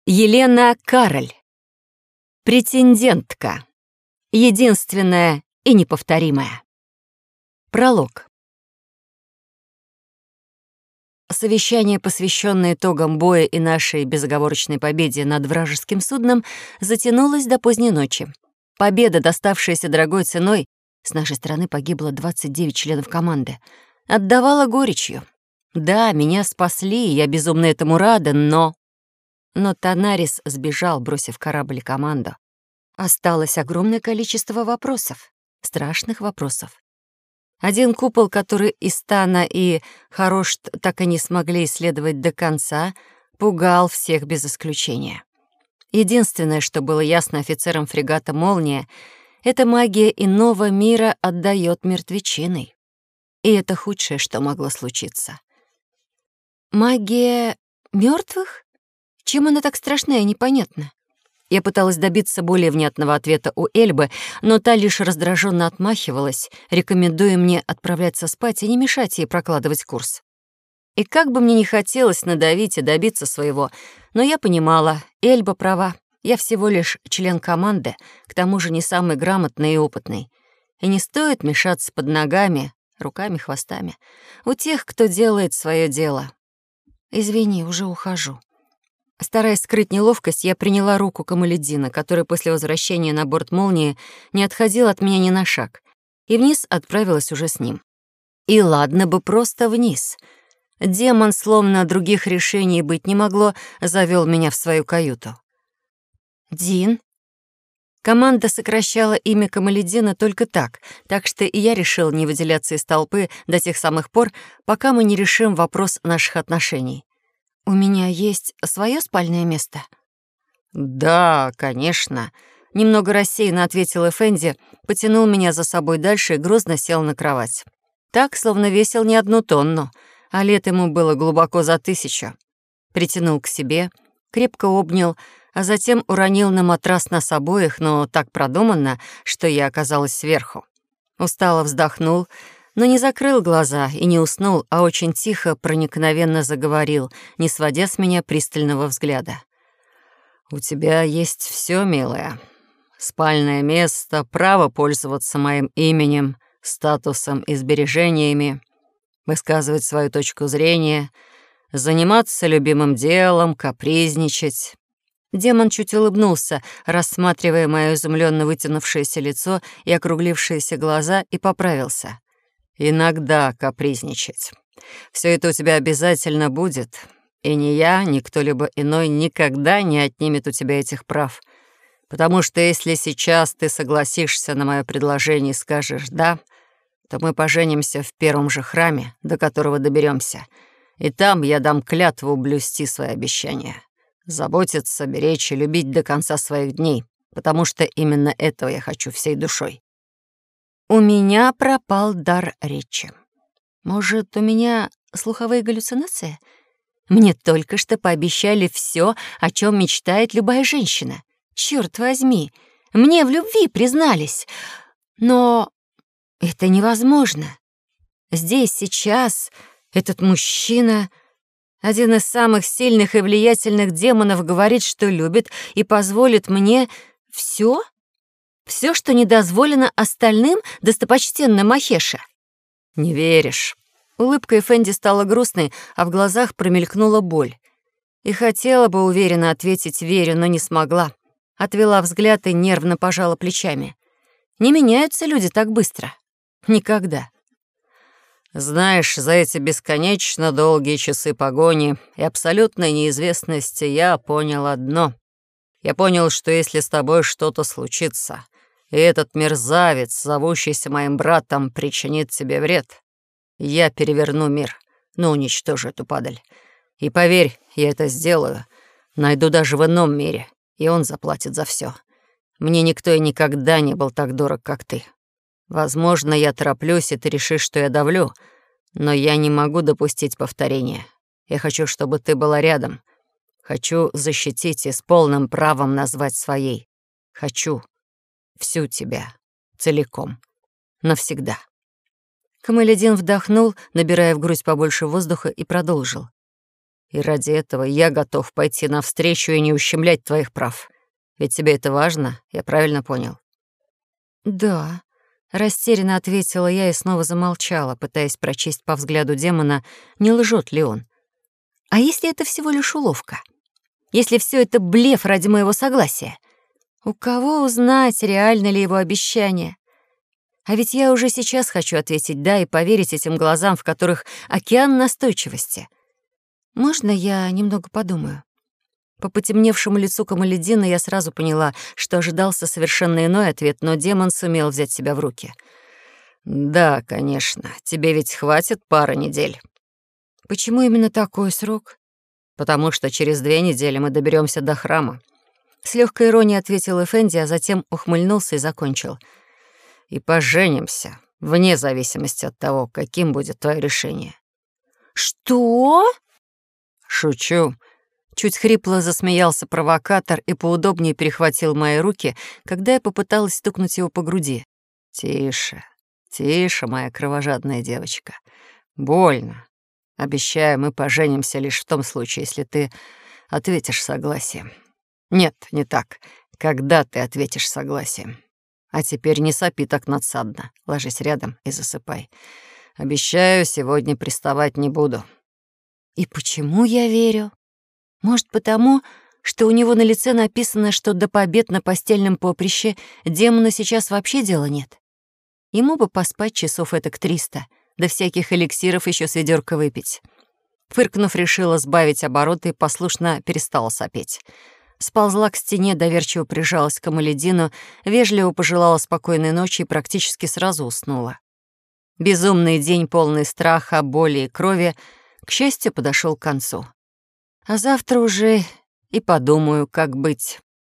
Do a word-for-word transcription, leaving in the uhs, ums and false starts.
Елена Кароль. Претендентка. Единственная и неповторимая. Пролог. Совещание, посвященное итогам боя и нашей безоговорочной победе над вражеским судном, затянулось до поздней ночи. Победа, доставшаяся дорогой ценой, с нашей стороны погибло двадцать девять членов команды, отдавала горечью. Да, меня спасли, и я безумно этому рада, но... Но Танарис сбежал, бросив корабль и команду. Осталось огромное количество вопросов, страшных вопросов. Один купол, который Истана и Харошт так и не смогли исследовать до конца, пугал всех без исключения. Единственное, что было ясно офицерам фрегата «Молния», это магия иного мира отдает мертвечиной. И это худшее, что могло случиться. Магия мертвых? Чем она так страшна и непонятна? Я пыталась добиться более внятного ответа у Эльбы, но та лишь раздраженно отмахивалась, рекомендуя мне отправляться спать и не мешать ей прокладывать курс. И как бы мне ни хотелось надавить и добиться своего, но я понимала, Эльба права, я всего лишь член команды, к тому же не самый грамотный и опытный. И не стоит мешаться под ногами, руками, хвостами у тех, кто делает свое дело. Извини, уже ухожу. Стараясь скрыть неловкость, я приняла руку Камаледдина, который после возвращения на борт «Молнии» не отходил от меня ни на шаг, и вниз отправилась уже с ним. И ладно бы просто вниз. Демон, словно других решений быть не могло, завёл меня в свою каюту. «Дин?» Команда сокращала имя Камаледдина только так, так что и я решил не выделяться из толпы до тех самых пор, пока мы не решим вопрос наших отношений. «У меня есть свое спальное место?» «Да, конечно», — немного рассеянно ответил Эфенди, потянул меня за собой дальше и грозно сел на кровать. Так, словно весил не одну тонну, а лет ему было глубоко за тысячу. Притянул к себе, крепко обнял, а затем уронил на матрас нас обоих, но так продуманно, что я оказалась сверху. Устало вздохнул, но не закрыл глаза и не уснул, а очень тихо, проникновенно заговорил, не сводя с меня пристального взгляда. «У тебя есть все, милая. Спальное место, право пользоваться моим именем, статусом и сбережениями, высказывать свою точку зрения, заниматься любимым делом, капризничать». Демон чуть улыбнулся, рассматривая моё изумлённо вытянувшееся лицо и округлившиеся глаза, и поправился. «Иногда капризничать. Все это у тебя обязательно будет, и ни я, ни кто-либо иной никогда не отнимет у тебя этих прав. Потому что если сейчас ты согласишься на мое предложение и скажешь «да», то мы поженимся в первом же храме, до которого доберемся, и там я дам клятву блюсти свои обещания, заботиться, беречь и любить до конца своих дней, потому что именно этого я хочу всей душой». У меня пропал дар речи. Может, у меня слуховые галлюцинации? Мне только что пообещали все, о чем мечтает любая женщина. Черт возьми, мне в любви признались. Но это невозможно. Здесь, сейчас, этот мужчина, один из самых сильных и влиятельных демонов, говорит, что любит и позволит мне все. Все, что не дозволено остальным, достопочтенным Махеша. Не веришь. Улыбка Эфенди стала грустной, а в глазах промелькнула боль. И хотела бы уверенно ответить «верю», но не смогла. Отвела взгляд и нервно пожала плечами. Не меняются люди так быстро. Никогда. Знаешь, за эти бесконечно долгие часы погони и абсолютной неизвестности я понял одно. Я понял, что если с тобой что-то случится, и этот мерзавец, зовущийся моим братом, причинит тебе вред, я переверну мир, но уничтожу эту падаль. И поверь, я это сделаю. Найду даже в ином мире, и он заплатит за все. Мне никто и никогда не был так дорог, как ты. Возможно, я тороплюсь, и ты решишь, что я давлю, но я не могу допустить повторения. Я хочу, чтобы ты была рядом. Хочу защитить и с полным правом назвать своей. Хочу всю тебя, целиком, навсегда». Камаледдин вдохнул, набирая в грудь побольше воздуха, и продолжил. И ради этого я готов пойти навстречу и не ущемлять твоих прав. Ведь тебе это важно, я правильно понял?» «Да», — растерянно ответила я и снова замолчала, пытаясь прочесть по взгляду демона, не лжет ли он. «А если это всего лишь уловка? Если все это блеф ради моего согласия? У кого узнать, реально ли его обещание? А ведь я уже сейчас хочу ответить «да» и поверить этим глазам, в которых океан настойчивости. Можно я немного подумаю?» По потемневшему лицу Камаледдина я сразу поняла, что ожидался совершенно иной ответ, но демон сумел взять себя в руки. «Да, конечно. Тебе ведь хватит пары недель». «Почему именно такой срок?» «Потому что через две недели мы доберемся до храма». С легкой иронией ответил Эфенди, а затем ухмыльнулся и закончил. «И поженимся, вне зависимости от того, каким будет твое решение». «Что?» «Шучу». Чуть хрипло засмеялся провокатор и поудобнее перехватил мои руки, когда я попыталась стукнуть его по груди. «Тише, тише, моя кровожадная девочка. Больно. Обещаю, мы поженимся лишь в том случае, если ты ответишь согласием. Нет, не так. Когда ты ответишь согласием. А теперь не сопи так надсадно. Ложись рядом и засыпай. Обещаю, сегодня приставать не буду». «И почему я верю? Может, потому, что у него на лице написано, что до побед на постельном поприще демону сейчас вообще дела нет? Ему бы поспать часов этак триста, да всяких эликсиров еще с ведёрка выпить». Фыркнув, решила сбавить обороты и послушно перестала сопеть. Сползла к стене, доверчиво прижалась к Камаледдину, вежливо пожелала спокойной ночи и практически сразу уснула. Безумный день, полный страха, боли и крови, к счастью, подошел к концу. А завтра уже и подумаю, как быть.